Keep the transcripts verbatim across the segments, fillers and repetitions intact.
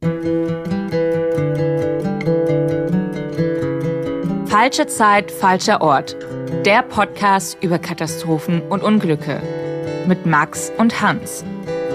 Falsche Zeit, falscher Ort. Der Podcast über Katastrophen und Unglücke. Mit Max und Hans.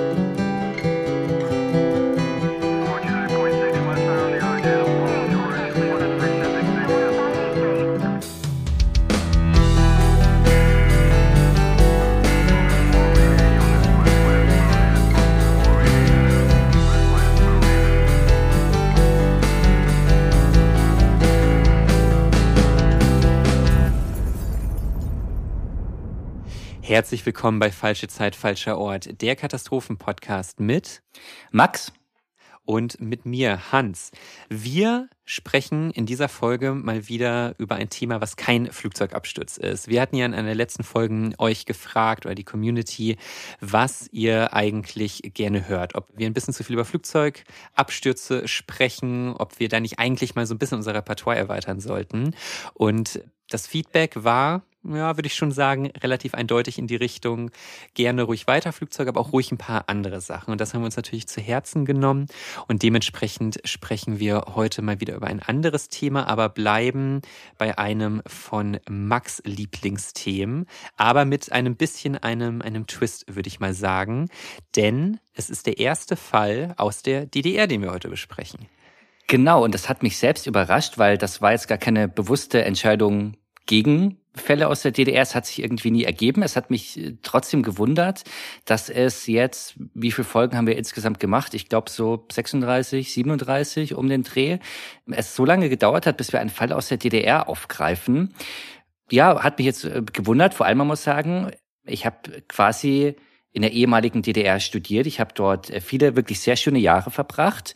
Herzlich willkommen bei Falsche Zeit, falscher Ort, der Katastrophen-Podcast mit Max und mit mir, Hans. Wir sprechen in dieser Folge mal wieder über ein Thema, was kein Flugzeugabsturz ist. Wir hatten ja in einer der letzten Folgen euch gefragt, oder die Community, was ihr eigentlich gerne hört. Ob wir ein bisschen zu viel über Flugzeugabstürze sprechen, ob wir da nicht eigentlich mal so ein bisschen unser Repertoire erweitern sollten. Und das Feedback war, ja, würde ich schon sagen, relativ eindeutig in die Richtung, gerne ruhig weiter Flugzeuge, aber auch ruhig ein paar andere Sachen. Und das haben wir uns natürlich zu Herzen genommen. Und dementsprechend sprechen wir heute mal wieder über ein anderes Thema, aber bleiben bei einem von Max' Lieblingsthemen, aber mit einem bisschen einem, einem Twist, würde ich mal sagen. Denn es ist der erste Fall aus der D D R, den wir heute besprechen. Genau, und das hat mich selbst überrascht, weil das war jetzt gar keine bewusste Entscheidung gegen Fälle aus der D D R. Es hat sich irgendwie nie ergeben. Es hat mich trotzdem gewundert, dass es jetzt, wie viele Folgen haben wir insgesamt gemacht? Ich glaube so sechsunddreißig, siebenunddreißig um den Dreh. Es so lange gedauert hat, bis wir einen Fall aus der D D R aufgreifen. Ja, hat mich jetzt gewundert. Vor allem, man muss sagen, ich habe quasi in der ehemaligen D D R studiert. Ich habe dort viele wirklich sehr schöne Jahre verbracht.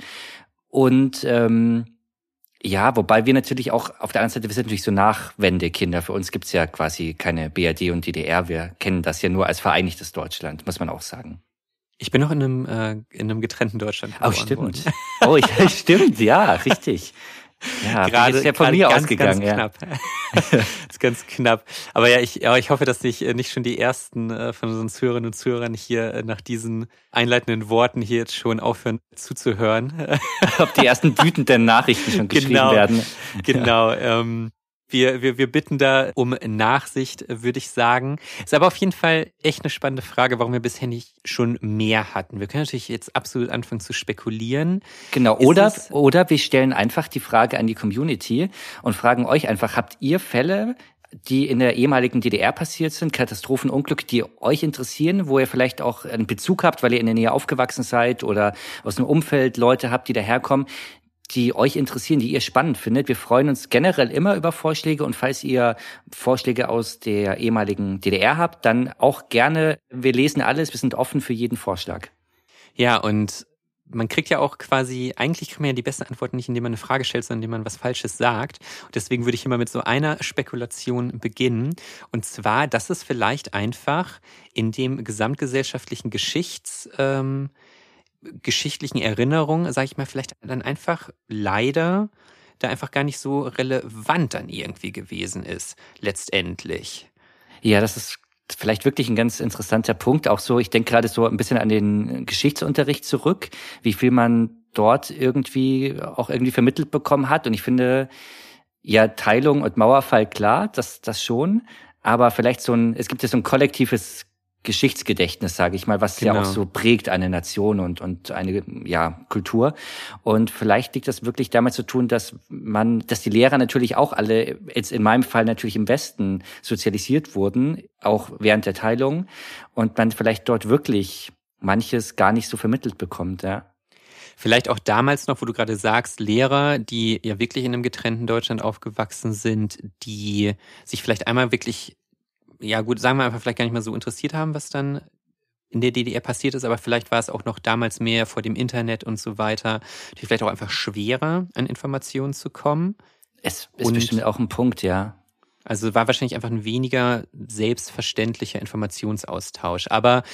Und ähm, ja, wobei wir natürlich auch, auf der anderen Seite, wir sind natürlich so Nachwendekinder. Für uns gibt's ja quasi keine B R D und D D R. Wir kennen das ja nur als vereinigtes Deutschland, muss man auch sagen. Ich bin noch in einem, äh, in einem getrennten Deutschland geboren Oh, stimmt. worden. Oh, ja, stimmt, ja, richtig. Ja, gerade ist ja von mir ganz, ausgegangen. Ganz knapp. Das ist ganz knapp. Aber ja, ich, ja, ich hoffe, dass sich nicht schon die ersten äh, von unseren Zuhörerinnen und Zuhörern hier äh, nach diesen einleitenden Worten hier jetzt schon aufhören zuzuhören. Ob die ersten wütenden Nachrichten schon geschrieben genau, werden. Genau. Ähm, Wir, wir, wir bitten da um Nachsicht, würde ich sagen. Ist aber auf jeden Fall echt eine spannende Frage, warum wir bisher nicht schon mehr hatten. Wir können natürlich jetzt absolut anfangen zu spekulieren. Genau, Ist oder, es, oder wir stellen einfach die Frage an die Community und fragen euch einfach, habt ihr Fälle, die in der ehemaligen D D R passiert sind, Katastrophen, Unglücke, die euch interessieren, wo ihr vielleicht auch einen Bezug habt, weil ihr in der Nähe aufgewachsen seid oder aus einem Umfeld Leute habt, die daherkommen, die euch interessieren, die ihr spannend findet. Wir freuen uns generell immer über Vorschläge und falls ihr Vorschläge aus der ehemaligen D D R habt, dann auch gerne. Wir lesen alles, wir sind offen für jeden Vorschlag. Ja, und man kriegt ja auch quasi, eigentlich kriegt man ja die beste Antwort nicht, indem man eine Frage stellt, sondern indem man was Falsches sagt. Und deswegen würde ich immer mit so einer Spekulation beginnen. Und zwar, dass es vielleicht einfach in dem gesamtgesellschaftlichen Geschichts... Ähm, geschichtlichen Erinnerung, sage ich mal, vielleicht dann einfach leider da einfach gar nicht so relevant dann irgendwie gewesen ist, letztendlich. Ja, das ist vielleicht wirklich ein ganz interessanter Punkt. Auch so, ich denke gerade so ein bisschen an den Geschichtsunterricht zurück, wie viel man dort irgendwie auch irgendwie vermittelt bekommen hat. Und ich finde, ja, Teilung und Mauerfall, klar, das, das schon. Aber vielleicht so ein, es gibt ja so ein kollektives Geschichtsgedächtnis, sage ich mal, was genau. ja auch so prägt eine Nation und und eine ja Kultur. Und vielleicht liegt das wirklich damit zu tun, dass man, dass die Lehrer natürlich auch alle jetzt in meinem Fall natürlich im Westen sozialisiert wurden, auch während der Teilung, und man vielleicht dort wirklich manches gar nicht so vermittelt bekommt, ja. Vielleicht auch damals noch, wo du gerade sagst, Lehrer, die ja wirklich in einem getrennten Deutschland aufgewachsen sind, die sich vielleicht einmal wirklich, ja gut, sagen wir einfach, vielleicht gar nicht mal so interessiert haben, was dann in der D D R passiert ist, aber vielleicht war es auch noch damals mehr vor dem Internet und so weiter, die vielleicht auch einfach schwerer, an Informationen zu kommen. Es ist und bestimmt auch ein Punkt, ja. Also war wahrscheinlich einfach ein weniger selbstverständlicher Informationsaustausch. Aber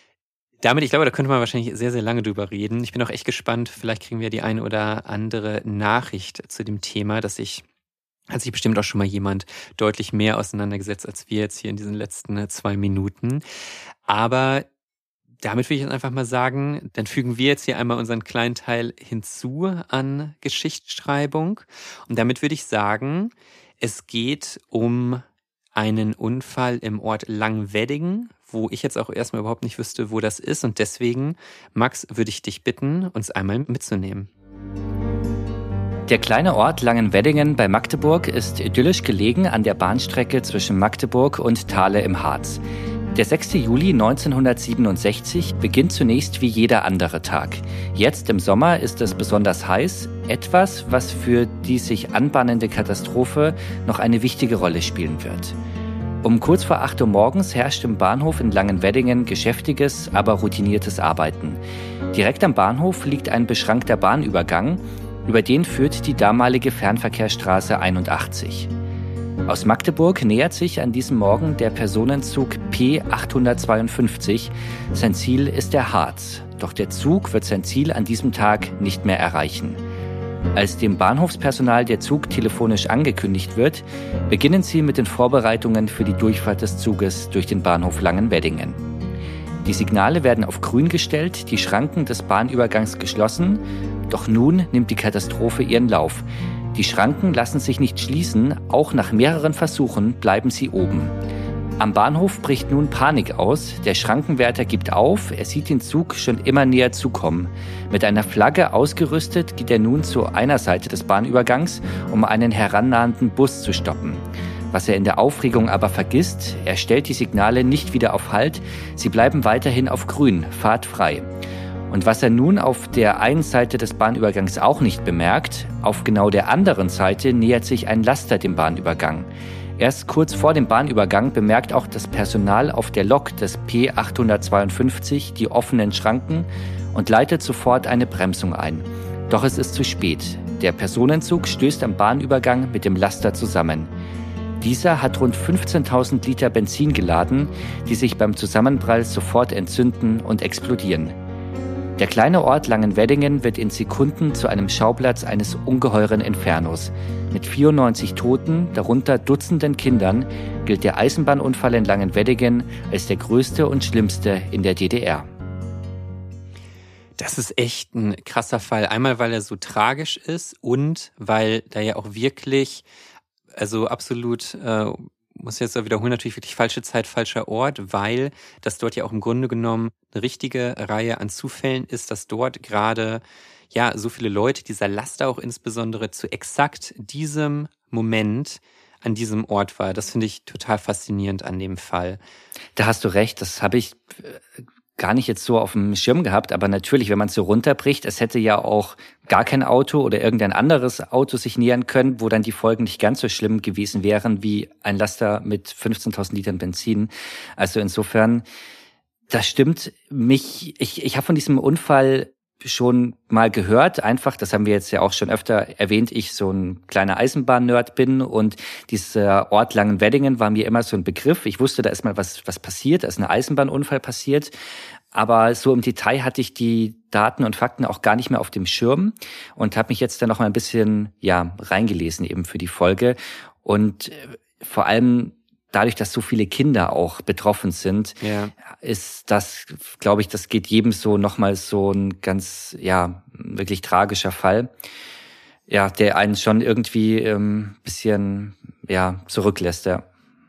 damit, ich glaube, da könnte man wahrscheinlich sehr, sehr lange drüber reden. Ich bin auch echt gespannt, vielleicht kriegen wir die eine oder andere Nachricht zu dem Thema, dass ich hat sich bestimmt auch schon mal jemand deutlich mehr auseinandergesetzt als wir jetzt hier in diesen letzten zwei Minuten. Aber damit will ich jetzt einfach mal sagen, dann fügen wir jetzt hier einmal unseren kleinen Teil hinzu an Geschichtsschreibung. Und damit würde ich sagen, es geht um einen Unfall im Ort Langweddingen, wo ich jetzt auch erstmal überhaupt nicht wüsste, wo das ist. Und deswegen, Max, würde ich dich bitten, uns einmal mitzunehmen. Der kleine Ort Langenweddingen bei Magdeburg ist idyllisch gelegen an der Bahnstrecke zwischen Magdeburg und Thale im Harz. Der sechster Juli neunzehnhundertsiebenundsechzig beginnt zunächst wie jeder andere Tag. Jetzt im Sommer ist es besonders heiß, etwas, was für die sich anbahnende Katastrophe noch eine wichtige Rolle spielen wird. Um kurz vor acht Uhr morgens herrscht im Bahnhof in Langenweddingen geschäftiges, aber routiniertes Arbeiten. Direkt am Bahnhof liegt ein beschrankter Bahnübergang, über den führt die damalige Fernverkehrsstraße einundachtzig. Aus Magdeburg nähert sich an diesem Morgen der Personenzug P achthundertzweiundfünfzig. Sein Ziel ist der Harz. Doch der Zug wird sein Ziel an diesem Tag nicht mehr erreichen. Als dem Bahnhofspersonal der Zug telefonisch angekündigt wird, beginnen sie mit den Vorbereitungen für die Durchfahrt des Zuges durch den Bahnhof Langenweddingen. Die Signale werden auf grün gestellt, die Schranken des Bahnübergangs geschlossen. Doch nun nimmt die Katastrophe ihren Lauf. Die Schranken lassen sich nicht schließen, auch nach mehreren Versuchen bleiben sie oben. Am Bahnhof bricht nun Panik aus, der Schrankenwärter gibt auf, er sieht den Zug schon immer näher zukommen. Mit einer Flagge ausgerüstet geht er nun zu einer Seite des Bahnübergangs, um einen herannahenden Bus zu stoppen. Was er in der Aufregung aber vergisst, er stellt die Signale nicht wieder auf Halt, sie bleiben weiterhin auf grün, fahrtfrei. Und was er nun auf der einen Seite des Bahnübergangs auch nicht bemerkt, auf genau der anderen Seite nähert sich ein Laster dem Bahnübergang. Erst kurz vor dem Bahnübergang bemerkt auch das Personal auf der Lok des P achthundertzweiundfünfzig die offenen Schranken und leitet sofort eine Bremsung ein. Doch es ist zu spät. Der Personenzug stößt am Bahnübergang mit dem Laster zusammen. Dieser hat rund fünfzehntausend Liter Benzin geladen, die sich beim Zusammenprall sofort entzünden und explodieren. Der kleine Ort Langenweddingen wird in Sekunden zu einem Schauplatz eines ungeheuren Infernos. Mit vierundneunzig Toten, darunter Dutzenden Kindern, gilt der Eisenbahnunfall in Langenweddingen als der größte und schlimmste in der D D R. Das ist echt ein krasser Fall. Einmal, weil er so tragisch ist und weil da ja auch wirklich, also absolut, äh, muss jetzt wiederholen, natürlich wirklich falsche Zeit, falscher Ort, weil das dort ja auch im Grunde genommen eine richtige Reihe an Zufällen ist, dass dort gerade ja so viele Leute, dieser Laster auch insbesondere zu exakt diesem Moment an diesem Ort war. Das finde ich total faszinierend an dem Fall. Da hast du recht, das habe ich gar nicht jetzt so auf dem Schirm gehabt, aber natürlich, wenn man es so runterbricht, es hätte ja auch gar kein Auto oder irgendein anderes Auto sich nähern können, wo dann die Folgen nicht ganz so schlimm gewesen wären wie ein Laster mit fünfzehntausend Litern Benzin. Also insofern, das stimmt. Mich, ich, ich habe von diesem Unfall schon mal gehört, einfach, das haben wir jetzt ja auch schon öfter erwähnt, ich so ein kleiner Eisenbahn-Nerd bin und dieser Ort Langenweddingen war mir immer so ein Begriff. Ich wusste, da ist mal was was passiert, da ist ein Eisenbahnunfall passiert, aber so im Detail hatte ich die Daten und Fakten auch gar nicht mehr auf dem Schirm und habe mich jetzt dann noch mal ein bisschen ja reingelesen eben für die Folge und vor allem dadurch, dass so viele Kinder auch betroffen sind, ja. ist das, glaube ich, das geht jedem so nochmal so ein ganz, ja, wirklich tragischer Fall. Ja, der einen schon irgendwie ähm, bisschen, ja, zurücklässt, ja.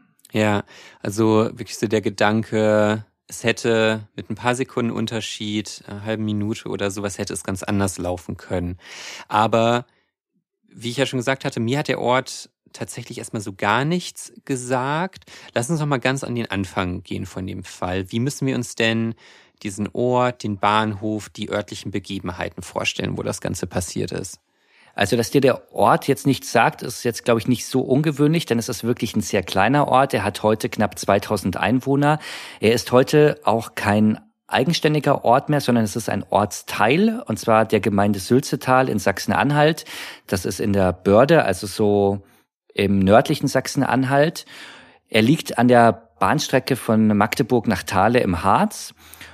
Ja, also wirklich so der Gedanke, es hätte mit ein paar Sekunden Unterschied, eine halbe Minute oder sowas, hätte es ganz anders laufen können. Aber wie ich ja schon gesagt hatte, mir hat der Ort tatsächlich erstmal so gar nichts gesagt. Lass uns noch mal ganz an den Anfang gehen von dem Fall. Wie müssen wir uns denn diesen Ort, den Bahnhof, die örtlichen Begebenheiten vorstellen, wo das Ganze passiert ist? Also, dass dir der Ort jetzt nichts sagt, ist jetzt, glaube ich, nicht so ungewöhnlich, denn es ist wirklich ein sehr kleiner Ort. Er hat heute knapp zweitausend Einwohner. Er ist heute auch kein eigenständiger Ort mehr, sondern es ist ein Ortsteil, und zwar der Gemeinde Sülzetal in Sachsen-Anhalt. Das ist in der Börde, also so im nördlichen Sachsen-Anhalt. Er liegt an der Bahnstrecke von Magdeburg nach Thale im Harz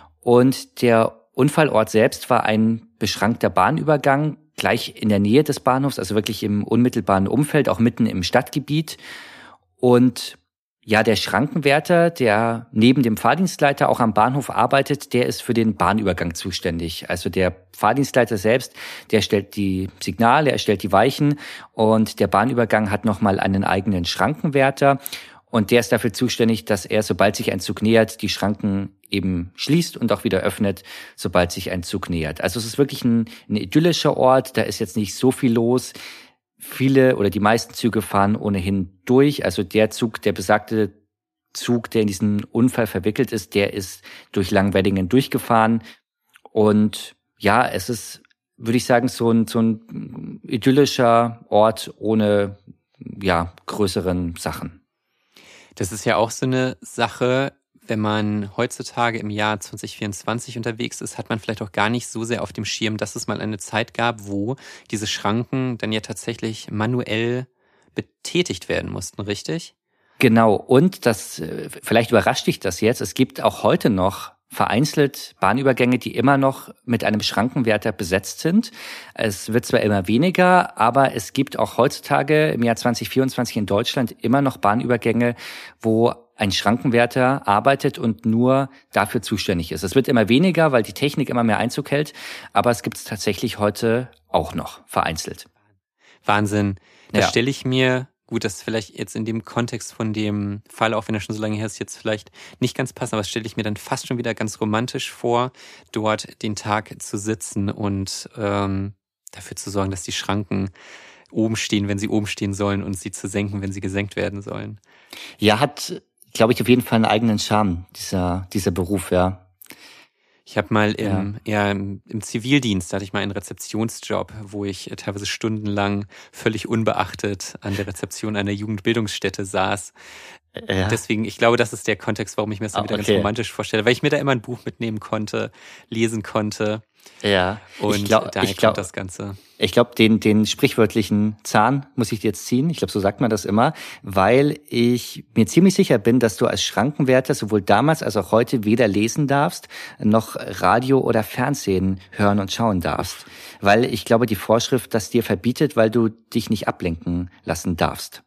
und der Unfallort selbst war ein beschrankter Bahnübergang, gleich in der Nähe des Bahnhofs, also wirklich im unmittelbaren Umfeld, auch mitten im Stadtgebiet. Und Ja, der Schrankenwärter, der neben dem Fahrdienstleiter auch am Bahnhof arbeitet, der ist für den Bahnübergang zuständig. Also der Fahrdienstleiter selbst, der stellt die Signale, er stellt die Weichen und der Bahnübergang hat nochmal einen eigenen Schrankenwärter und der ist dafür zuständig, dass er, sobald sich ein Zug nähert, die Schranken eben schließt und auch wieder öffnet, sobald sich ein Zug nähert. Also es ist wirklich ein, ein idyllischer Ort, da ist jetzt nicht so viel los. Viele oder die meisten Züge fahren ohnehin durch. Also der Zug, der besagte Zug, der in diesen Unfall verwickelt ist, der ist durch Langweddingen durchgefahren. Und ja, es ist, würde ich sagen, so ein, so ein idyllischer Ort ohne, ja, größeren Sachen. Das ist ja auch so eine Sache, wenn man heutzutage im Jahr zwanzig vierundzwanzig unterwegs ist, hat man vielleicht auch gar nicht so sehr auf dem Schirm, dass es mal eine Zeit gab, wo diese Schranken dann ja tatsächlich manuell betätigt werden mussten, richtig? Genau. Und das, vielleicht überrascht dich das jetzt, es gibt auch heute noch vereinzelt Bahnübergänge, die immer noch mit einem Schrankenwärter besetzt sind. Es wird zwar immer weniger, aber es gibt auch heutzutage im Jahr zwanzig vierundzwanzig in Deutschland immer noch Bahnübergänge, wo ein Schrankenwärter arbeitet und nur dafür zuständig ist. Es wird immer weniger, weil die Technik immer mehr Einzug hält, aber es gibt es tatsächlich heute auch noch vereinzelt. Wahnsinn. Das Ja. stelle ich mir, gut, das ist vielleicht jetzt in dem Kontext von dem Fall, auch wenn er schon so lange her ist, jetzt vielleicht nicht ganz passend, aber das stelle ich mir dann fast schon wieder ganz romantisch vor, dort den Tag zu sitzen und ähm, dafür zu sorgen, dass die Schranken oben stehen, wenn sie oben stehen sollen und sie zu senken, wenn sie gesenkt werden sollen. Ja, hat, glaube ich, auf jeden Fall einen eigenen Charme, dieser, dieser Beruf, ja. Ich habe mal im, ja. ja, im, im Zivildienst, da hatte ich mal einen Rezeptionsjob, wo ich teilweise stundenlang völlig unbeachtet an der Rezeption einer Jugendbildungsstätte saß. Ja. Deswegen, ich glaube, das ist der Kontext, warum ich mir das dann wieder okay. ganz romantisch vorstelle, weil ich mir da immer ein Buch mitnehmen konnte, lesen konnte. Ja, und ich glaub, daher ich glaub, kommt das Ganze. Ich glaube, den den sprichwörtlichen Zahn muss ich dir jetzt ziehen. Ich glaube, so sagt man das immer, weil ich mir ziemlich sicher bin, dass du als Schrankenwärter sowohl damals als auch heute weder lesen darfst, noch Radio oder Fernsehen hören und schauen darfst. Weil ich glaube, die Vorschrift das dir verbietet, weil du dich nicht ablenken lassen darfst.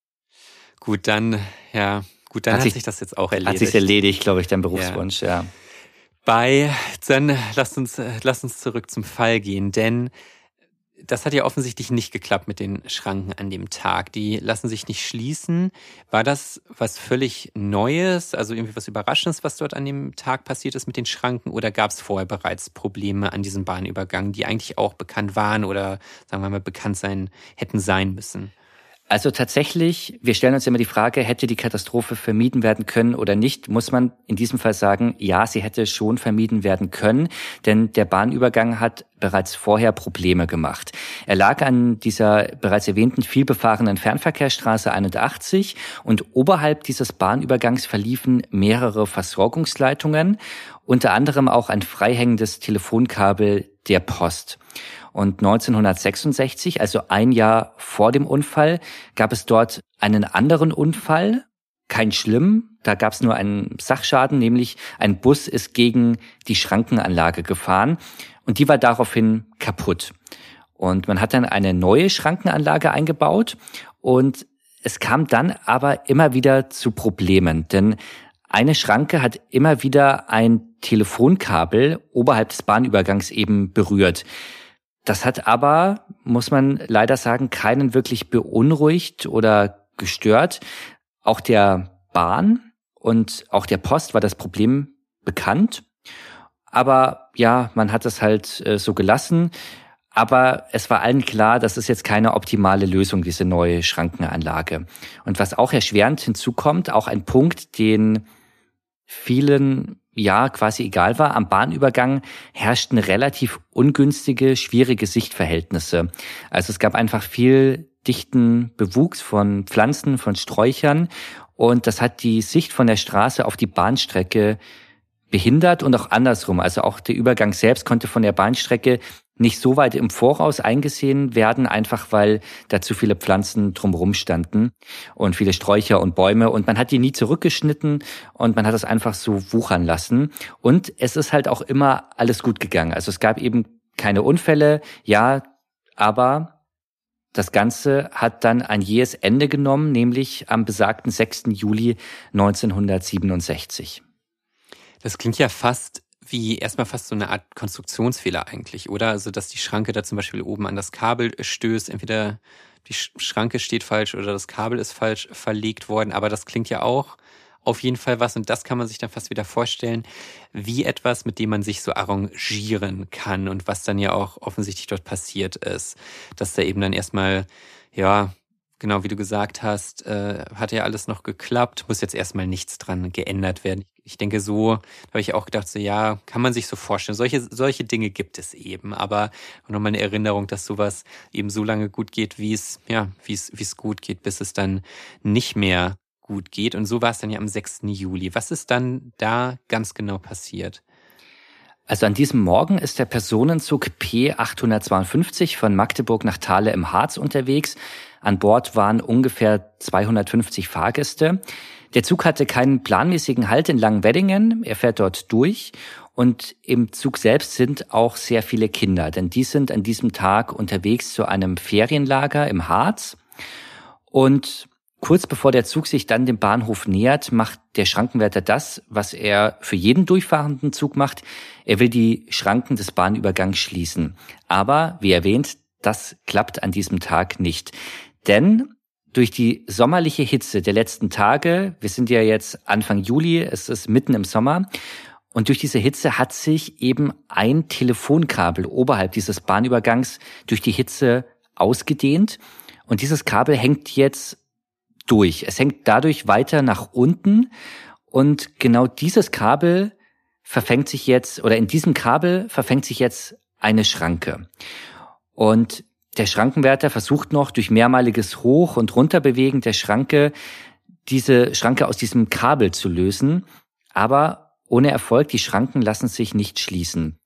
Gut, dann, ja, gut, dann hat, hat sich, sich das jetzt auch erledigt. Hat sich erledigt, glaube ich, dein Berufswunsch, ja. ja. Bei, dann lasst uns, lasst uns zurück zum Fall gehen, denn das hat ja offensichtlich nicht geklappt mit den Schranken an dem Tag. Die lassen sich nicht schließen. War das was völlig Neues, also irgendwie was Überraschendes, was dort an dem Tag passiert ist mit den Schranken? Oder gab es vorher bereits Probleme an diesem Bahnübergang, die eigentlich auch bekannt waren oder, sagen wir mal, bekannt sein, hätten sein müssen? Also tatsächlich, wir stellen uns immer die Frage, hätte die Katastrophe vermieden werden können oder nicht, muss man in diesem Fall sagen, ja, sie hätte schon vermieden werden können, denn der Bahnübergang hat bereits vorher Probleme gemacht. Er lag an dieser bereits erwähnten vielbefahrenen Fernverkehrsstraße einundachtzig und oberhalb dieses Bahnübergangs verliefen mehrere Versorgungsleitungen, unter anderem auch ein freihängendes Telefonkabel der Post. Und neunzehnhundertsechsundsechzig, also ein Jahr vor dem Unfall, gab es dort einen anderen Unfall. Kein schlimm, da gab es nur einen Sachschaden, nämlich ein Bus ist gegen die Schrankenanlage gefahren und die war daraufhin kaputt. Und man hat dann eine neue Schrankenanlage eingebaut und es kam dann aber immer wieder zu Problemen, denn eine Schranke hat immer wieder ein Telefonkabel oberhalb des Bahnübergangs eben berührt. Das hat aber, muss man leider sagen, keinen wirklich beunruhigt oder gestört. Auch der Bahn und auch der Post war das Problem bekannt. Aber ja, man hat es halt äh, so gelassen. Aber es war allen klar, das ist jetzt keine optimale Lösung, diese neue Schrankenanlage. Und was auch erschwerend hinzukommt, auch ein Punkt, den vielen ja quasi egal war, am Bahnübergang herrschten relativ ungünstige, schwierige Sichtverhältnisse. Also es gab einfach viel dichten Bewuchs von Pflanzen, von Sträuchern und das hat die Sicht von der Straße auf die Bahnstrecke behindert und auch andersrum. Also auch der Übergang selbst konnte von der Bahnstrecke nicht so weit im Voraus eingesehen werden, einfach weil da zu viele Pflanzen drumherum standen und viele Sträucher und Bäume und man hat die nie zurückgeschnitten und man hat das einfach so wuchern lassen und es ist halt auch immer alles gut gegangen. Also es gab eben keine Unfälle, ja, aber das Ganze hat dann ein jähes Ende genommen, nämlich am besagten sechsten Juli neunzehnhundertsiebenundsechzig. Das klingt ja fast wie erstmal fast so eine Art Konstruktionsfehler eigentlich, oder? Also, dass die Schranke da zum Beispiel oben an das Kabel stößt. Entweder die Schranke steht falsch oder das Kabel ist falsch verlegt worden. Aber das klingt ja auch auf jeden Fall was. Und das kann man sich dann fast wieder vorstellen, wie etwas, mit dem man sich so arrangieren kann und was dann ja auch offensichtlich dort passiert ist. Dass da eben dann erstmal, ja, genau wie du gesagt hast, äh, hat ja alles noch geklappt, muss jetzt erstmal nichts dran geändert werden. Ich denke, so habe ich auch gedacht, so ja, kann man sich so vorstellen. Solche, solche Dinge gibt es eben, aber nochmal eine Erinnerung, dass sowas eben so lange gut geht, wie es, ja, wie es, wie es gut geht, bis es dann nicht mehr gut geht. Und so war es dann ja am sechsten Juli. Was ist dann da ganz genau passiert? Also an diesem Morgen ist der Personenzug P achthundertzweiundfünfzig von Magdeburg nach Thale im Harz unterwegs. An Bord waren ungefähr zweihundertfünfzig Fahrgäste. Der Zug hatte keinen planmäßigen Halt in Langenweddingen. Er fährt dort durch. Und im Zug selbst sind auch sehr viele Kinder, denn die sind an diesem Tag unterwegs zu einem Ferienlager im Harz. Und kurz bevor der Zug sich dann dem Bahnhof nähert, macht der Schrankenwärter das, was er für jeden durchfahrenden Zug macht. Er will die Schranken des Bahnübergangs schließen. Aber, wie erwähnt, das klappt an diesem Tag nicht. Denn durch die sommerliche Hitze der letzten Tage, wir sind ja jetzt Anfang Juli, es ist mitten im Sommer, und durch diese Hitze hat sich eben ein Telefonkabel oberhalb dieses Bahnübergangs durch die Hitze ausgedehnt. Und dieses Kabel hängt jetzt durch. Es hängt dadurch weiter nach unten. Und genau dieses Kabel verfängt sich jetzt, oder in diesem Kabel verfängt sich jetzt eine Schranke. Und der Schrankenwärter versucht noch durch mehrmaliges Hoch- und Runterbewegen der Schranke, diese Schranke aus diesem Kabel zu lösen. Aber ohne Erfolg, die Schranken lassen sich nicht schließen.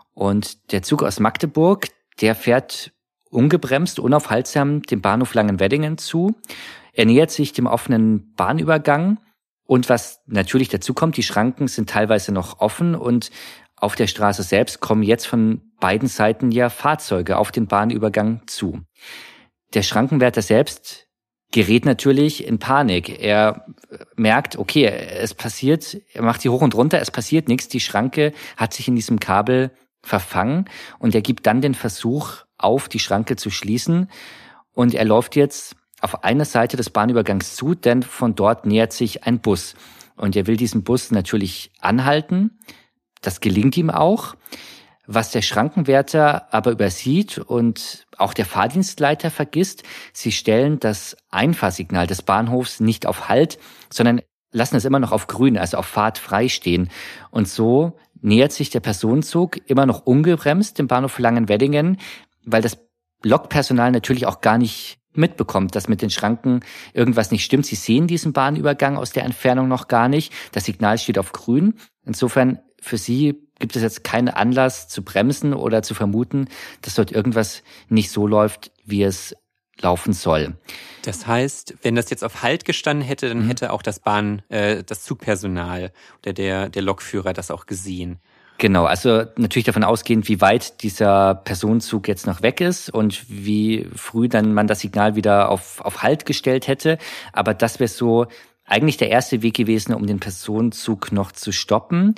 Und der Zug aus Magdeburg, der fährt ungebremst, unaufhaltsam dem Bahnhof Langenweddingen zu. Er nähert sich dem offenen Bahnübergang. Und was natürlich dazu kommt, die Schranken sind teilweise noch offen und auf der Straße selbst kommen jetzt von beiden Seiten ja Fahrzeuge auf den Bahnübergang zu. Der Schrankenwärter selbst gerät natürlich in Panik. Er merkt, okay, es passiert, er macht die hoch und runter, es passiert nichts, die Schranke hat sich in diesem Kabel verfangen und er gibt dann den Versuch auf, die Schranke zu schließen und er läuft jetzt auf eine Seite des Bahnübergangs zu, denn von dort nähert sich ein Bus und er will diesen Bus natürlich anhalten. Das gelingt ihm auch. Was der Schrankenwärter aber übersieht und auch der Fahrdienstleiter vergisst, sie stellen das Einfahrsignal des Bahnhofs nicht auf Halt, sondern lassen es immer noch auf Grün, also auf Fahrt frei stehen. Und so nähert sich der Personenzug immer noch ungebremst dem Bahnhof Langenweddingen, weil das Lokpersonal natürlich auch gar nicht mitbekommt, dass mit den Schranken irgendwas nicht stimmt. Sie sehen diesen Bahnübergang aus der Entfernung noch gar nicht. Das Signal steht auf Grün. Insofern für Sie gibt es jetzt keinen Anlass zu bremsen oder zu vermuten, dass dort irgendwas nicht so läuft, wie es laufen soll. Das heißt, wenn das jetzt auf Halt gestanden hätte, dann mhm. hätte auch das Bahn, äh, das Zugpersonal oder der, der Lokführer das auch gesehen. Genau, also natürlich davon ausgehend, wie weit dieser Personenzug jetzt noch weg ist und wie früh dann man das Signal wieder auf, auf Halt gestellt hätte. Aber das wäre so eigentlich der erste Weg gewesen, um den Personenzug noch zu stoppen.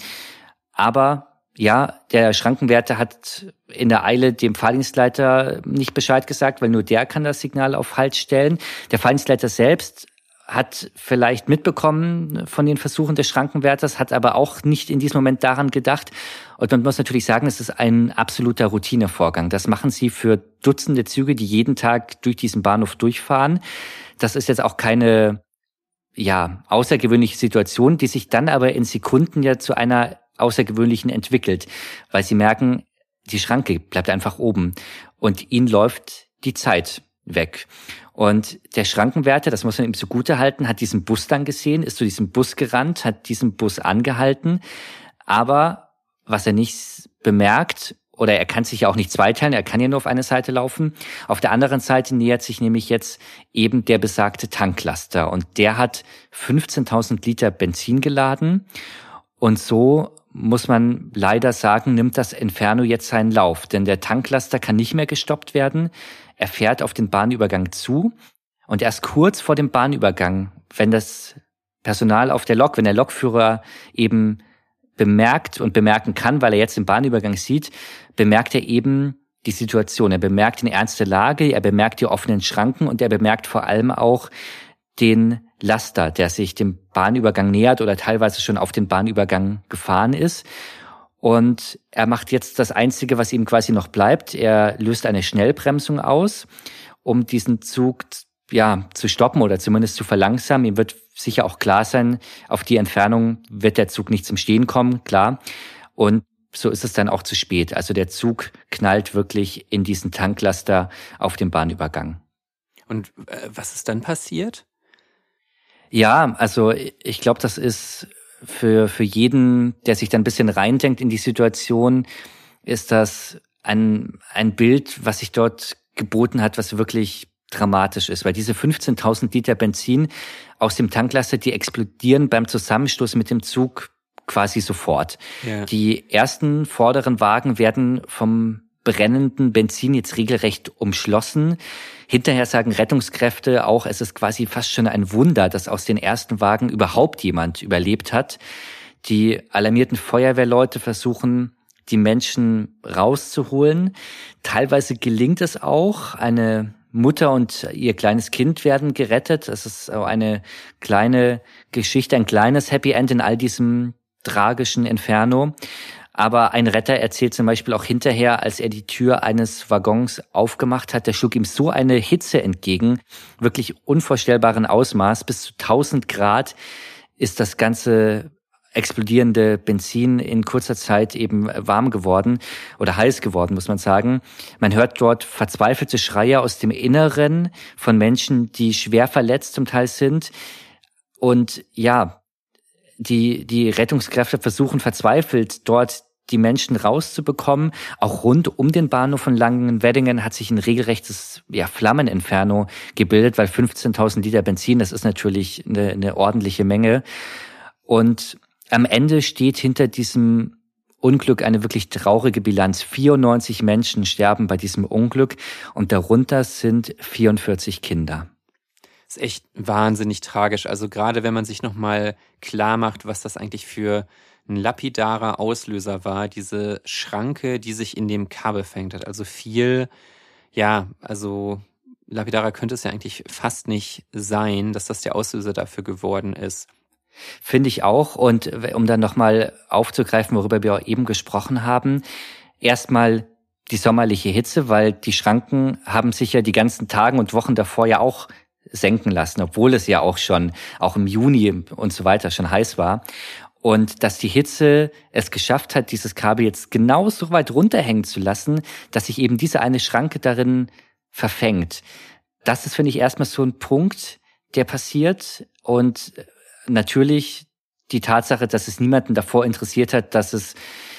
Aber ja, der Schrankenwärter hat in der Eile dem Fahrdienstleiter nicht Bescheid gesagt, weil nur der kann das Signal auf Halt stellen. Der Fahrdienstleiter selbst hat vielleicht mitbekommen von den Versuchen des Schrankenwärters, hat aber auch nicht in diesem Moment daran gedacht. Und man muss natürlich sagen, es ist ein absoluter Routinevorgang. Das machen sie für Dutzende Züge, die jeden Tag durch diesen Bahnhof durchfahren. Das ist jetzt auch keine, ja, außergewöhnliche Situation, die sich dann aber in Sekunden ja zu einer außergewöhnlichen entwickelt, weil sie merken, die Schranke bleibt einfach oben und ihnen läuft die Zeit weg. Und der Schrankenwärter, das muss man ihm zugutehalten, hat diesen Bus dann gesehen, ist zu diesem Bus gerannt, hat diesen Bus angehalten, aber was er nicht bemerkt, oder er kann sich ja auch nicht zweiteilen, er kann ja nur auf eine Seite laufen. Auf der anderen Seite nähert sich nämlich jetzt eben der besagte Tanklaster und der hat fünfzehntausend Liter Benzin geladen und so muss man leider sagen, nimmt das Inferno jetzt seinen Lauf. Denn der Tanklaster kann nicht mehr gestoppt werden. Er fährt auf den Bahnübergang zu. Und erst kurz vor dem Bahnübergang, wenn das Personal auf der Lok, wenn der Lokführer eben bemerkt und bemerken kann, weil er jetzt den Bahnübergang sieht, bemerkt er eben die Situation. Er bemerkt den Ernst der Lage, er bemerkt die offenen Schranken und er bemerkt vor allem auch den Laster, der sich dem Bahnübergang nähert oder teilweise schon auf den Bahnübergang gefahren ist. Und er macht jetzt das Einzige, was ihm quasi noch bleibt. Er löst eine Schnellbremsung aus, um diesen Zug ja zu stoppen oder zumindest zu verlangsamen. Ihm wird sicher auch klar sein, auf die Entfernung wird der Zug nicht zum Stehen kommen, klar. Und so ist es dann auch zu spät. Also der Zug knallt wirklich in diesen Tanklaster auf dem Bahnübergang. Und äh, was ist dann passiert? Ja, also ich glaube, das ist für für jeden, der sich dann ein bisschen reindenkt in die Situation, ist das ein ein Bild, was sich dort geboten hat, was wirklich dramatisch ist, weil diese fünfzehntausend Liter Benzin aus dem Tanklaster, die explodieren beim Zusammenstoß mit dem Zug quasi sofort. Ja. Die ersten vorderen Wagen werden vom brennenden Benzin jetzt regelrecht umschlossen. Hinterher sagen Rettungskräfte auch, es ist quasi fast schon ein Wunder, dass aus den ersten Wagen überhaupt jemand überlebt hat. Die alarmierten Feuerwehrleute versuchen, die Menschen rauszuholen. Teilweise gelingt es auch. Eine Mutter und ihr kleines Kind werden gerettet. Es ist eine kleine Geschichte, ein kleines Happy End in all diesem tragischen Inferno. Aber ein Retter erzählt zum Beispiel auch hinterher, als er die Tür eines Waggons aufgemacht hat, da schlug ihm so eine Hitze entgegen, wirklich unvorstellbaren Ausmaß. Bis zu tausend Grad ist das ganze explodierende Benzin in kurzer Zeit eben warm geworden oder heiß geworden, muss man sagen. Man hört dort verzweifelte Schreie aus dem Inneren von Menschen, die schwer verletzt zum Teil sind. Und ja, die die Rettungskräfte versuchen verzweifelt, dort die Menschen rauszubekommen. Auch rund um den Bahnhof von Langenweddingen hat sich ein regelrechtes ja, Flammeninferno gebildet, weil fünfzehntausend Liter Benzin, das ist natürlich eine, eine ordentliche Menge. Und am Ende steht hinter diesem Unglück eine wirklich traurige Bilanz. vierundneunzig Menschen sterben bei diesem Unglück und darunter sind vierundvierzig Kinder. Das ist echt wahnsinnig tragisch. Also gerade wenn man sich nochmal klar macht, was das eigentlich für ein lapidarer Auslöser war, diese Schranke, die sich in dem Kabel verhängt hat. Also viel, ja, also lapidarer könnte es ja eigentlich fast nicht sein, dass das der Auslöser dafür geworden ist. Finde ich auch. Und um dann nochmal aufzugreifen, worüber wir auch eben gesprochen haben, erstmal die sommerliche Hitze, weil die Schranken haben sich ja die ganzen Tage und Wochen davor ja auch senken lassen, obwohl es ja auch schon, auch im Juni und so weiter schon heiß war. Und dass die Hitze es geschafft hat, dieses Kabel jetzt genau so weit runterhängen zu lassen, dass sich eben diese eine Schranke darin verfängt. Das ist, finde ich, erstmal so ein Punkt, der passiert. Und natürlich die Tatsache, dass es niemanden davor interessiert hat, dass es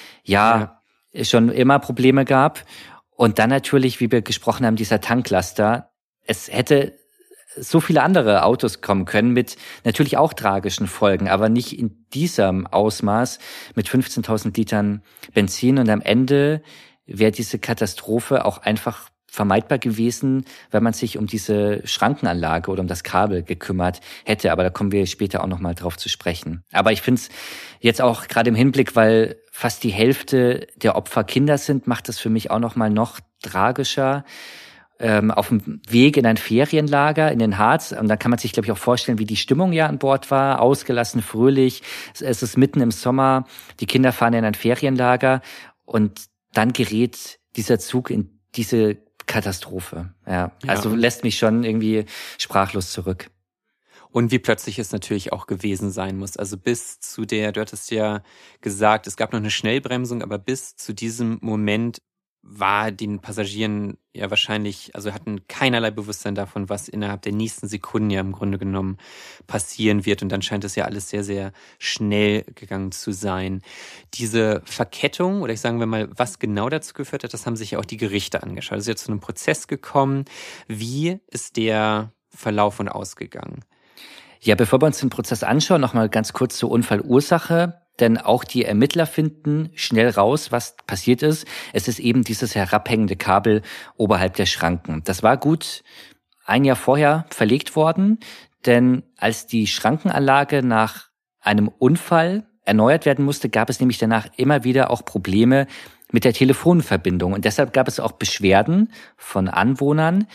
ja, ja schon immer Probleme gab. Und dann natürlich, wie wir gesprochen haben, dieser Tanklaster. Es hätte so viele andere Autos kommen können mit natürlich auch tragischen Folgen, aber nicht in diesem Ausmaß mit fünfzehntausend Litern Benzin. Und am Ende wäre diese Katastrophe auch einfach vermeidbar gewesen, wenn man sich um diese Schrankenanlage oder um das Kabel gekümmert hätte. Aber da kommen wir später auch nochmal drauf zu sprechen. Aber ich finde es jetzt auch gerade im Hinblick, weil fast die Hälfte der Opfer Kinder sind, macht es für mich auch nochmal noch tragischer. Ähm, auf dem Weg in ein Ferienlager in den Harz. Und da kann man sich, glaube ich, auch vorstellen, wie die Stimmung ja an Bord war. Ausgelassen, fröhlich. Es ist mitten im Sommer. Die Kinder fahren in ein Ferienlager. Und dann gerät dieser Zug in diese Katastrophe. Ja, ja. Also lässt mich schon irgendwie sprachlos zurück. Und wie plötzlich es natürlich auch gewesen sein muss. Also bis zu der, du hattest ja gesagt, es gab noch eine Schnellbremsung, aber bis zu diesem Moment war den Passagieren ja wahrscheinlich, also hatten keinerlei Bewusstsein davon, was innerhalb der nächsten Sekunden ja im Grunde genommen passieren wird. Und dann scheint es ja alles sehr, sehr schnell gegangen zu sein. Diese Verkettung, oder ich sagen wir mal, was genau dazu geführt hat, das haben sich ja auch die Gerichte angeschaut. Es ist jetzt zu einem Prozess gekommen. Wie ist der Verlauf und ausgegangen? Ja, bevor wir uns den Prozess anschauen, nochmal ganz kurz zur Unfallursache. denn auch die Ermittler finden schnell raus, was passiert ist. Es ist eben dieses herabhängende Kabel oberhalb der Schranken. Das war gut ein Jahr vorher verlegt worden, denn als die Schrankenanlage nach einem Unfall erneuert werden musste, gab es nämlich danach immer wieder auch Probleme mit der Telefonverbindung. Und deshalb gab es auch Beschwerden von Anwohnern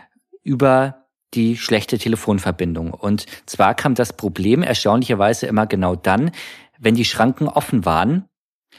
über die schlechte Telefonverbindung. Und zwar kam das Problem erstaunlicherweise immer genau dann, wenn die Schranken offen waren.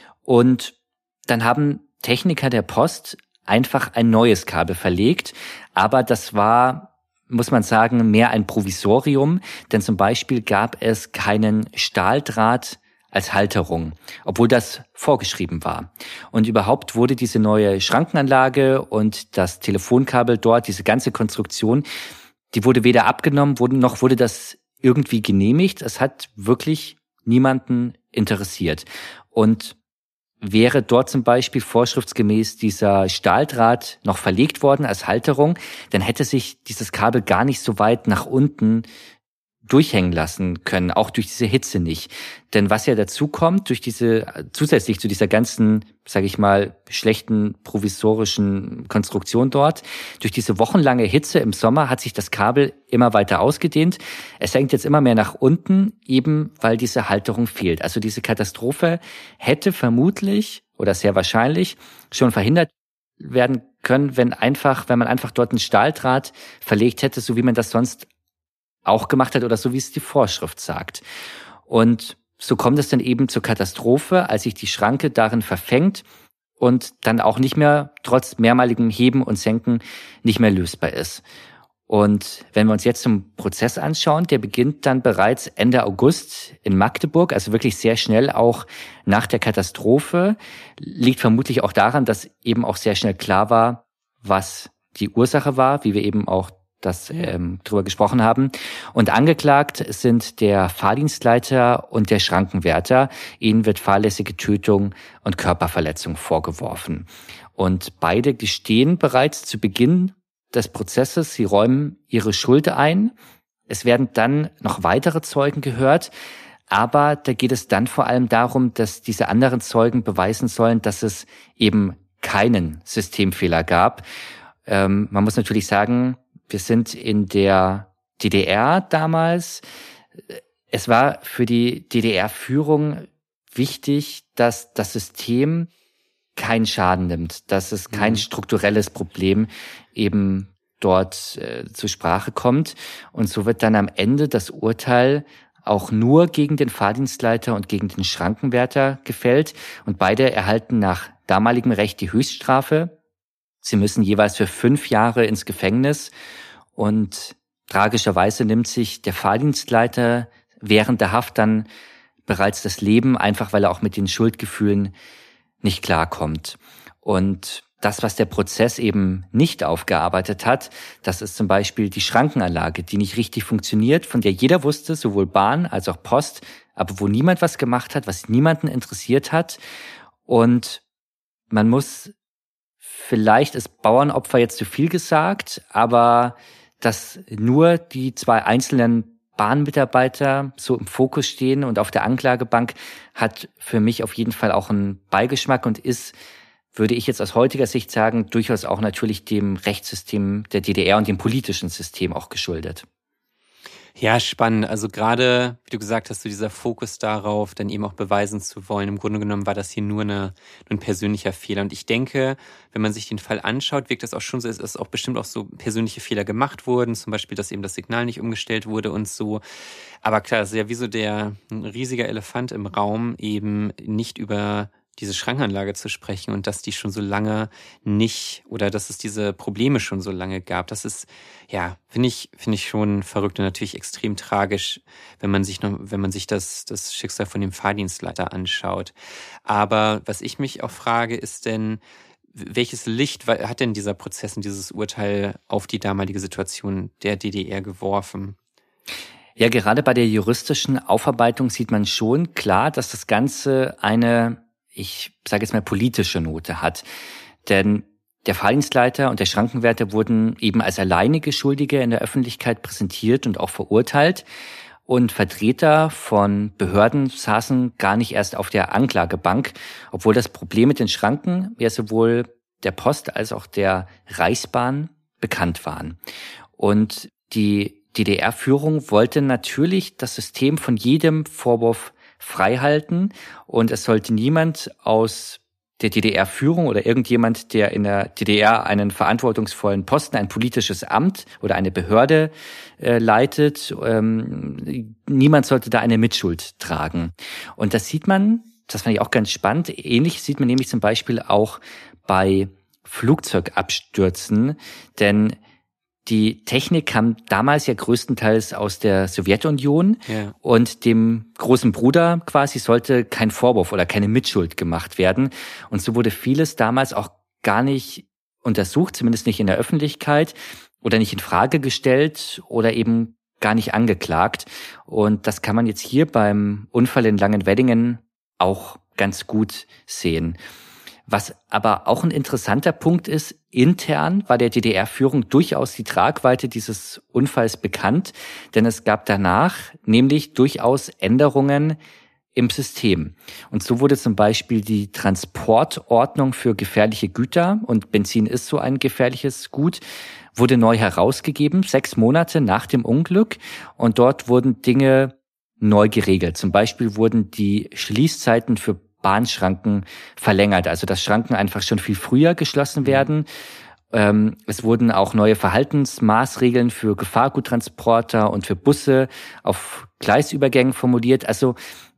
Und dann haben Techniker der Post einfach ein neues Kabel verlegt. Aber das war, muss man sagen, mehr ein Provisorium. Denn zum Beispiel gab es keinen Stahldraht als Halterung, obwohl das vorgeschrieben war. Und überhaupt wurde diese neue Schrankenanlage und das Telefonkabel dort, diese ganze Konstruktion, die wurde weder abgenommen, wurde, noch wurde das irgendwie genehmigt. Es hat wirklich niemanden interessiert. Und wäre dort zum Beispiel vorschriftsgemäß dieser Stahldraht noch verlegt worden als Halterung, dann hätte sich dieses Kabel gar nicht so weit nach unten durchhängen lassen können, auch durch diese Hitze nicht. Denn was ja dazu kommt, durch diese, zusätzlich zu dieser ganzen, sage ich mal, schlechten provisorischen Konstruktion dort, durch diese wochenlange Hitze im Sommer hat sich das Kabel immer weiter ausgedehnt. Es hängt jetzt immer mehr nach unten, eben weil diese Halterung fehlt. Also diese Katastrophe hätte vermutlich oder sehr wahrscheinlich schon verhindert werden können, wenn einfach, wenn man einfach dort einen Stahldraht verlegt hätte, so wie man das sonst auch gemacht hat oder so, wie es die Vorschrift sagt. Und so kommt es dann eben zur Katastrophe, als sich die Schranke darin verfängt und dann auch nicht mehr, trotz mehrmaligem Heben und Senken, nicht mehr lösbar ist. Und wenn wir uns jetzt zum Prozess anschauen, der beginnt dann bereits Ende August in Magdeburg, also wirklich sehr schnell auch nach der Katastrophe, liegt vermutlich auch daran, dass eben auch sehr schnell klar war, was die Ursache war, wie wir eben auch das ähm, drüber gesprochen haben. Und angeklagt sind der Fahrdienstleiter und der Schrankenwärter. Ihnen wird fahrlässige Tötung und Körperverletzung vorgeworfen. Und beide gestehen bereits zu Beginn des Prozesses, sie räumen ihre Schuld ein. Es werden dann noch weitere Zeugen gehört, aber da geht es dann vor allem darum, dass diese anderen Zeugen beweisen sollen, dass es eben keinen Systemfehler gab. Ähm, man muss natürlich sagen, wir sind in der D D R damals. Es war für die D D R-Führung wichtig, dass das System keinen Schaden nimmt, dass es kein strukturelles Problem eben dort äh, zur Sprache kommt. Und so wird dann am Ende das Urteil auch nur gegen den Fahrdienstleiter und gegen den Schrankenwärter gefällt. Und beide erhalten nach damaligem Recht die Höchststrafe. Sie müssen jeweils für fünf Jahre ins Gefängnis und tragischerweise nimmt sich der Fahrdienstleiter während der Haft dann bereits das Leben, einfach weil er auch mit den Schuldgefühlen nicht klarkommt. Und das, was der Prozess eben nicht aufgearbeitet hat, das ist zum Beispiel die Schrankenanlage, die nicht richtig funktioniert, von der jeder wusste, sowohl Bahn als auch Post, aber wo niemand was gemacht hat, was niemanden interessiert hat. Und man muss, vielleicht ist Bauernopfer jetzt zu viel gesagt, aber dass nur die zwei einzelnen Bahnmitarbeiter so im Fokus stehen und auf der Anklagebank, hat für mich auf jeden Fall auch einen Beigeschmack und ist, würde ich jetzt aus heutiger Sicht sagen, durchaus auch natürlich dem Rechtssystem der D D R und dem politischen System auch geschuldet. Ja, spannend. Also gerade, wie du gesagt hast, so dieser Fokus darauf, dann eben auch beweisen zu wollen. Im Grunde genommen war das hier nur, eine, nur ein persönlicher Fehler. Und ich denke, wenn man sich den Fall anschaut, wirkt das auch schon so, dass auch bestimmt auch so persönliche Fehler gemacht wurden. Zum Beispiel, dass eben das Signal nicht umgestellt wurde und so. Aber klar, es ist ja wie so der ein riesiger Elefant im Raum, eben nicht über diese Schrankenanlage zu sprechen und dass die schon so lange nicht oder dass es diese Probleme schon so lange gab. Das ist, ja, finde ich, finde ich schon verrückt und natürlich extrem tragisch, wenn man sich noch, wenn man sich das, das Schicksal von dem Fahrdienstleiter anschaut. Aber was ich mich auch frage, ist denn, welches Licht hat denn dieser Prozess und dieses Urteil auf die damalige Situation der D D R geworfen? Ja, gerade bei der juristischen Aufarbeitung sieht man schon klar, dass das Ganze eine, ich sage jetzt mal, politische Note hat. Denn der Fahrdienstleiter und der Schrankenwärter wurden eben als alleinige Schuldige in der Öffentlichkeit präsentiert und auch verurteilt. und Vertreter von Behörden saßen gar nicht erst auf der Anklagebank, obwohl das Problem mit den Schranken ja sowohl der Post als auch der Reichsbahn bekannt waren. Und die D D R-Führung wollte natürlich das System von jedem Vorwurf freihalten und es sollte niemand aus der D D R-Führung oder irgendjemand, der in der D D R einen verantwortungsvollen Posten, ein politisches Amt oder eine Behörde äh, leitet, ähm, niemand sollte da eine Mitschuld tragen. Und das sieht man, das fand ich auch ganz spannend, ähnlich sieht man nämlich zum Beispiel auch bei Flugzeugabstürzen, denn die Technik kam damals ja größtenteils aus der Sowjetunion ja. und dem großen Bruder quasi sollte kein Vorwurf oder keine Mitschuld gemacht werden. Und so wurde vieles damals auch gar nicht untersucht, zumindest nicht in der Öffentlichkeit oder nicht in Frage gestellt oder eben gar nicht angeklagt. Und das kann man jetzt hier beim Unfall in Langenweddingen auch ganz gut sehen. Was aber auch ein interessanter Punkt ist, intern war der D D R-Führung durchaus die Tragweite dieses Unfalls bekannt, denn es gab danach nämlich durchaus Änderungen im System. Und so wurde zum Beispiel die Transportordnung für gefährliche Güter, und Benzin ist so ein gefährliches Gut, wurde neu herausgegeben, sechs Monate nach dem Unglück, und dort wurden Dinge neu geregelt. Zum Beispiel wurden die Schließzeiten für Bahnschranken verlängert, also dass Schranken einfach schon viel früher geschlossen werden. Ähm, es wurden auch neue Verhaltensmaßregeln für Gefahrguttransporter und für Busse auf Gleisübergängen formuliert. Also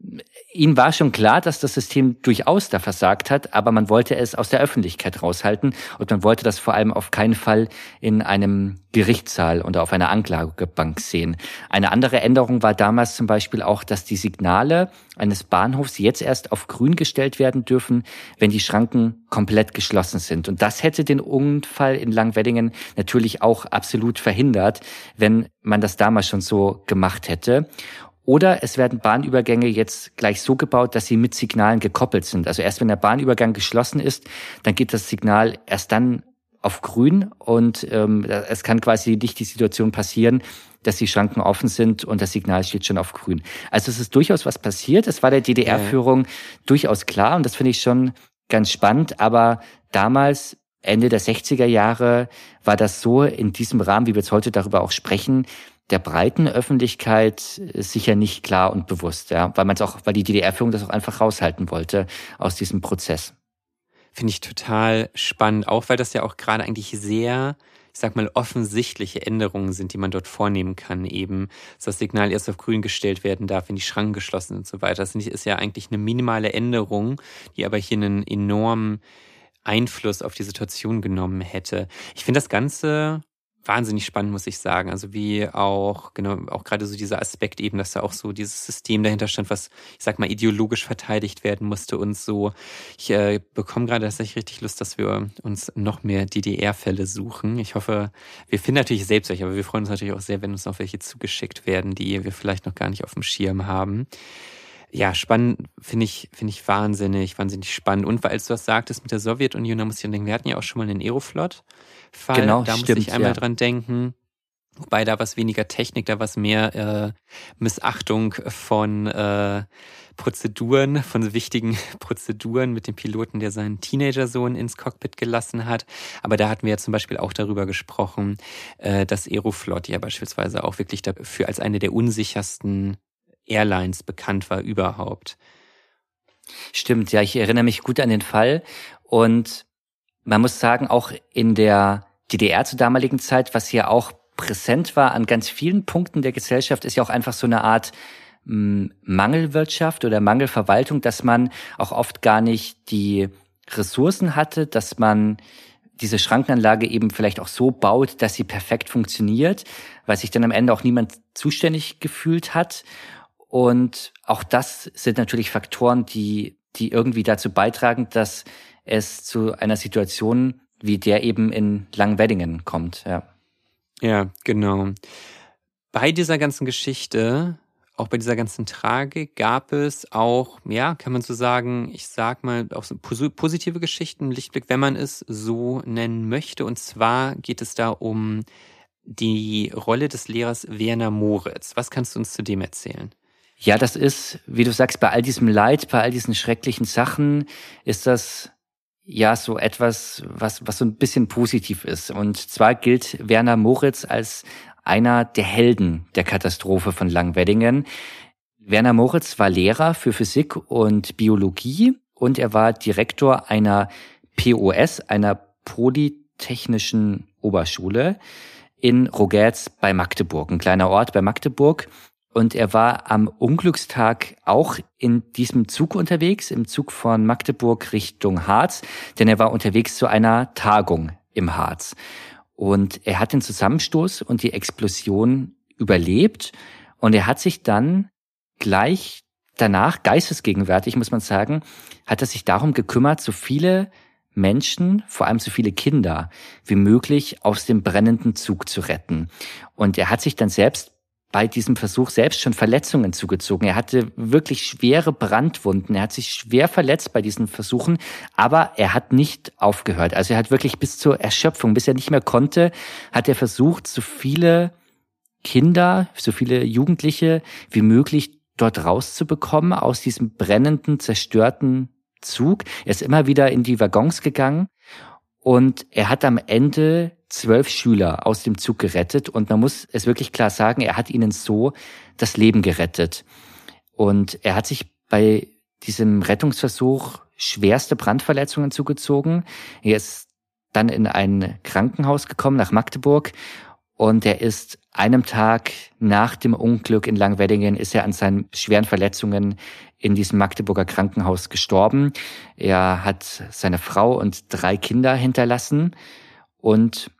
ihnen war schon klar, dass das System durchaus da versagt hat, aber man wollte es aus der Öffentlichkeit raushalten und man wollte das vor allem auf keinen Fall in einem Gerichtssaal oder auf einer Anklagebank sehen. Eine andere Änderung war damals zum Beispiel auch, dass die Signale eines Bahnhofs jetzt erst auf grün gestellt werden dürfen, wenn die Schranken komplett geschlossen sind. Und das hätte den Unfall in Langweddingen natürlich auch absolut verhindert, wenn man das damals schon so gemacht hätte. Oder es werden Bahnübergänge jetzt gleich so gebaut, dass sie mit Signalen gekoppelt sind. Also erst wenn der Bahnübergang geschlossen ist, dann geht das Signal erst dann auf grün und ähm, es kann quasi nicht die Situation passieren, dass die Schranken offen sind und das Signal steht schon auf grün. Also es ist durchaus was passiert. Es war der D D R-Führung ja. durchaus klar und das finde ich schon ganz spannend. Aber damals, Ende der sechziger Jahre, war das so in diesem Rahmen, wie wir jetzt heute darüber auch sprechen, der breiten Öffentlichkeit sicher nicht klar und bewusst, ja, weil man es auch, weil die D D R-Führung das auch einfach raushalten wollte aus diesem Prozess. Finde ich total spannend, auch weil das ja auch gerade eigentlich sehr, ich sag mal, offensichtliche Änderungen sind, die man dort vornehmen kann, eben, dass das Signal erst auf grün gestellt werden darf, wenn die Schranken geschlossen sind und so weiter. Das ist ja eigentlich eine minimale Änderung, die aber hier einen enormen Einfluss auf die Situation genommen hätte. Ich finde das Ganze wahnsinnig spannend, muss ich sagen. Also wie auch, genau, auch gerade so dieser Aspekt eben, dass da auch so dieses System dahinter stand, was, ich sag mal, ideologisch verteidigt werden musste und so. Ich äh, bekomme gerade tatsächlich richtig Lust, dass wir uns noch mehr D D R-Fälle suchen. Ich hoffe, wir finden natürlich selbst welche, aber wir freuen uns natürlich auch sehr, wenn uns noch welche zugeschickt werden, die wir vielleicht noch gar nicht auf dem Schirm haben. Ja, spannend, finde ich, finde ich wahnsinnig, wahnsinnig spannend. Und weil du das sagtest mit der Sowjetunion, da muss ich denken, wir hatten ja auch schon mal einen Aeroflot-Fall. Genau, da musste ich einmal ja. dran denken. Wobei da war es weniger Technik, da war es mehr äh, Missachtung von äh, Prozeduren, von wichtigen Prozeduren mit dem Piloten, der seinen Teenager-Sohn ins Cockpit gelassen hat. Aber da hatten wir ja zum Beispiel auch darüber gesprochen, äh, dass Aeroflot ja beispielsweise auch wirklich dafür als eine der unsichersten Airlines bekannt war überhaupt. Stimmt, ja, ich erinnere mich gut an den Fall und man muss sagen, auch in der D D R zur damaligen Zeit, was ja auch präsent war an ganz vielen Punkten der Gesellschaft, ist ja auch einfach so eine Art mh, Mangelwirtschaft oder Mangelverwaltung, dass man auch oft gar nicht die Ressourcen hatte, dass man diese Schrankenanlage eben vielleicht auch so baut, dass sie perfekt funktioniert, weil sich dann am Ende auch niemand zuständig gefühlt hat. Und auch das sind natürlich Faktoren, die, die irgendwie dazu beitragen, dass es zu einer Situation wie der eben in Langweddingen kommt, ja. Ja, genau. Bei dieser ganzen Geschichte, auch bei dieser ganzen Tragik, gab es auch, ja, kann man so sagen, ich sag mal, auch so positive Geschichten, Lichtblick, wenn man es so nennen möchte. Und zwar geht es da um die Rolle des Lehrers Werner Moritz. Was kannst du uns zu dem erzählen? Ja, das ist, wie du sagst, bei all diesem Leid, bei all diesen schrecklichen Sachen ist das ja so etwas, was, was so ein bisschen positiv ist. Und zwar gilt Werner Moritz als einer der Helden der Katastrophe von Langweddingen. Werner Moritz war Lehrer für Physik und Biologie und er war Direktor einer P O S, einer Polytechnischen Oberschule in Rogetz bei Magdeburg, ein kleiner Ort bei Magdeburg. Und er war am Unglückstag auch in diesem Zug unterwegs, im Zug von Magdeburg Richtung Harz, denn er war unterwegs zu einer Tagung im Harz. Und er hat den Zusammenstoß und die Explosion überlebt und er hat sich dann gleich danach, geistesgegenwärtig muss man sagen, hat er sich darum gekümmert, so viele Menschen, vor allem so viele Kinder wie möglich aus dem brennenden Zug zu retten. Und er hat sich dann selbst bei diesem Versuch selbst schon Verletzungen zugezogen. Er hatte wirklich schwere Brandwunden. Er hat sich schwer verletzt bei diesen Versuchen, aber er hat nicht aufgehört. Also er hat wirklich bis zur Erschöpfung, bis er nicht mehr konnte, hat er versucht, so viele Kinder, so viele Jugendliche wie möglich dort rauszubekommen aus diesem brennenden, zerstörten Zug. Er ist immer wieder in die Waggons gegangen und er hat am Ende zwölf Schüler aus dem Zug gerettet und man muss es wirklich klar sagen, er hat ihnen so das Leben gerettet. Und er hat sich bei diesem Rettungsversuch schwerste Brandverletzungen zugezogen. Er ist dann in ein Krankenhaus gekommen, nach Magdeburg, und er ist einem Tag nach dem Unglück in Langweddingen ist er an seinen schweren Verletzungen in diesem Magdeburger Krankenhaus gestorben. Er hat seine Frau und drei Kinder hinterlassen und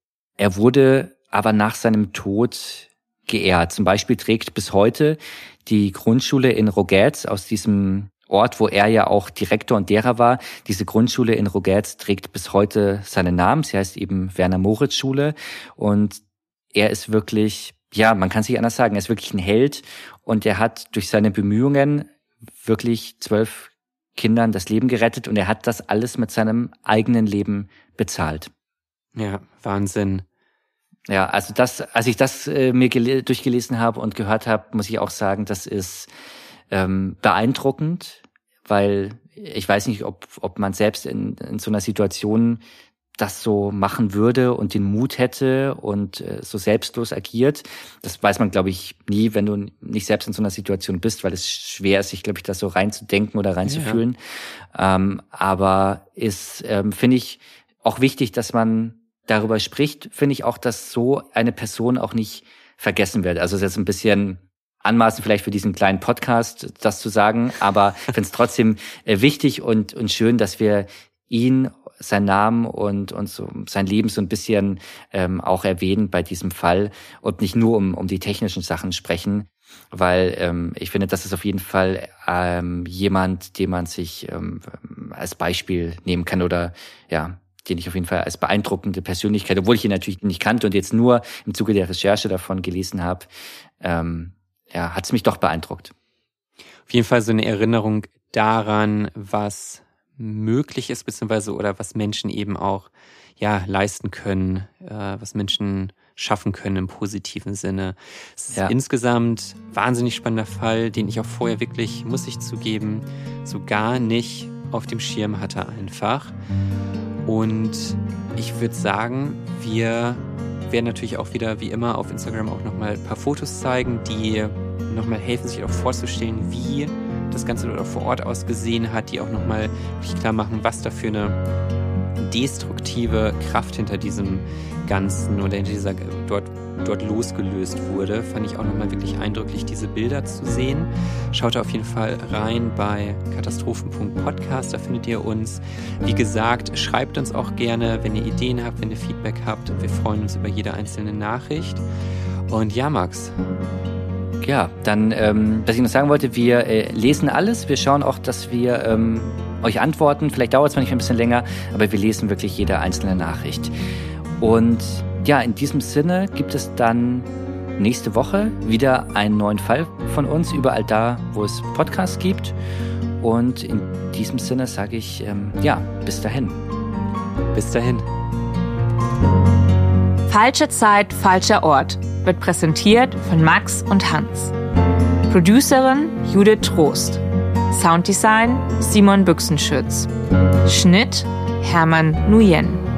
er wurde aber nach seinem Tod geehrt. Zum Beispiel trägt bis heute die Grundschule in Rogetz, aus diesem Ort, wo er ja auch Direktor und Lehrer war, diese Grundschule in Rogetz trägt bis heute seinen Namen. Sie heißt eben Werner-Moritz-Schule und er ist wirklich, ja, man kann es nicht anders sagen, er ist wirklich ein Held und er hat durch seine Bemühungen wirklich zwölf Kindern das Leben gerettet und er hat das alles mit seinem eigenen Leben bezahlt. Ja, Wahnsinn. Ja, also das, als ich das äh, mir gele- durchgelesen habe und gehört habe, muss ich auch sagen, das ist ähm, beeindruckend, weil ich weiß nicht, ob ob man selbst in, in so einer Situation das so machen würde und den Mut hätte und äh, so selbstlos agiert. Das weiß man, glaube ich, nie, wenn du nicht selbst in so einer Situation bist, weil es schwer ist, sich, glaube ich, das so reinzudenken oder reinzufühlen. Ja. Ähm, aber ist, ähm, finde ich, auch wichtig, dass man darüber spricht, finde ich auch, dass so eine Person auch nicht vergessen wird. Also es ist jetzt ein bisschen anmaßend vielleicht für diesen kleinen Podcast, das zu sagen, aber ich finde es trotzdem äh, wichtig und und schön, dass wir ihn, seinen Namen und und so sein Leben so ein bisschen ähm, auch erwähnen bei diesem Fall und nicht nur um um die technischen Sachen sprechen, weil ähm, ich finde, das ist auf jeden Fall ähm, jemand, den man sich ähm, als Beispiel nehmen kann oder ja, den ich auf jeden Fall als beeindruckende Persönlichkeit, obwohl ich ihn natürlich nicht kannte und jetzt nur im Zuge der Recherche davon gelesen habe, ähm, ja, hat es mich doch beeindruckt. Auf jeden Fall so eine Erinnerung daran, was möglich ist, beziehungsweise oder was Menschen eben auch ja leisten können, äh, was Menschen schaffen können im positiven Sinne. Es ist ja insgesamt ein wahnsinnig spannender Fall, den ich auch vorher wirklich, muss ich zugeben, so gar nicht auf dem Schirm hatte einfach. Und ich würde sagen, wir werden natürlich auch wieder, wie immer, auf Instagram auch nochmal ein paar Fotos zeigen, die nochmal helfen, sich auch vorzustellen, wie das Ganze dort vor Ort ausgesehen hat, die auch nochmal wirklich klar machen, was da für eine destruktive Kraft hinter diesem Ganzen oder hinter dieser dort, dort losgelöst wurde. Fand ich auch nochmal wirklich eindrücklich, diese Bilder zu sehen. Schaut auf jeden Fall rein bei katastrophen punkt podcast, da findet ihr uns. Wie gesagt, schreibt uns auch gerne, wenn ihr Ideen habt, wenn ihr Feedback habt. Wir freuen uns über jede einzelne Nachricht. Und ja, Max. Ja, dann, ähm, was ich noch sagen wollte, wir äh, lesen alles. Wir schauen auch, dass wir ähm, euch antworten. Vielleicht dauert es manchmal ein bisschen länger, aber wir lesen wirklich jede einzelne Nachricht. Und ja, in diesem Sinne gibt es dann nächste Woche wieder einen neuen Fall von uns, überall da, wo es Podcasts gibt. Und in diesem Sinne sage ich, ähm, ja, bis dahin. Bis dahin. Falsche Zeit, falscher Ort wird präsentiert von Max und Hans. Producerin Judith Trost. Sounddesign Simon Büchsenschütz. Schnitt Hermann Nguyen.